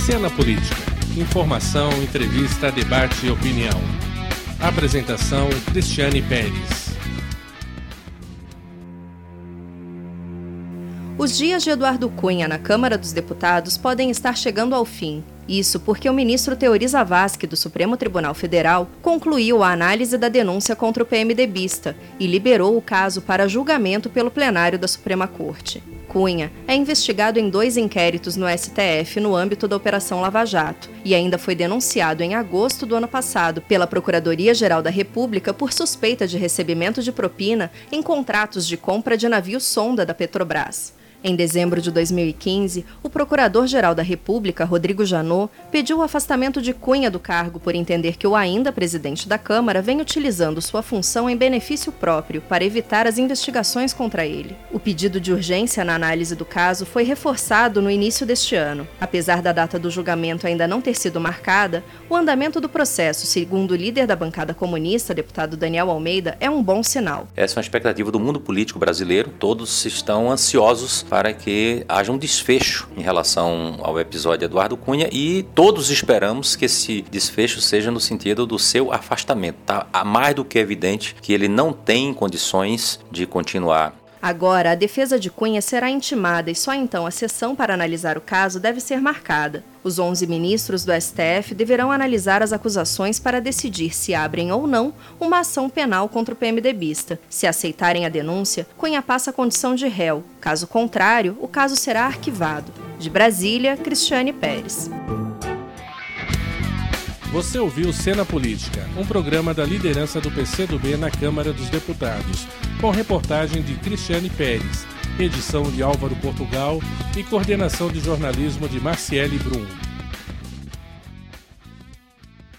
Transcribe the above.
Cena Política. Informação, entrevista, debate e opinião. Apresentação, Cristiane Pérez. Os dias de Eduardo Cunha na Câmara dos Deputados podem estar chegando ao fim. Isso porque o ministro Teori Zavascki, do Supremo Tribunal Federal, concluiu a análise da denúncia contra o PMDBista e liberou o caso para julgamento pelo plenário da Suprema Corte. Cunha é investigado em 2 inquéritos no STF no âmbito da Operação Lava Jato e ainda foi denunciado em agosto do ano passado pela Procuradoria-Geral da República por suspeita de recebimento de propina em contratos de compra de navio-sonda da Petrobras. Em dezembro de 2015, o Procurador-Geral da República, Rodrigo Janot, pediu o afastamento de Cunha do cargo por entender que o ainda presidente da Câmara vem utilizando sua função em benefício próprio para evitar as investigações contra ele. O pedido de urgência na análise do caso foi reforçado no início deste ano. Apesar da data do julgamento ainda não ter sido marcada, o andamento do processo, segundo o líder da bancada comunista, deputado Daniel Almeida, é um bom sinal. Essa é uma expectativa do mundo político brasileiro. Todos estão ansiosos para que haja um desfecho em relação ao episódio Eduardo Cunha e todos esperamos que esse desfecho seja no sentido do seu afastamento. Tá mais do que evidente que ele não tem condições de continuar. Agora, a defesa de Cunha será intimada e só então a sessão para analisar o caso deve ser marcada. Os 11 ministros do STF deverão analisar as acusações para decidir se abrem ou não uma ação penal contra o PMDBista. Se aceitarem a denúncia, Cunha passa a condição de réu. Caso contrário, o caso será arquivado. De Brasília, Cristiane Pérez. Você ouviu Cena Política, um programa da liderança do PCdoB na Câmara dos Deputados, com reportagem de Cristiane Pérez, edição de Álvaro Portugal e coordenação de jornalismo de Marciele Brum.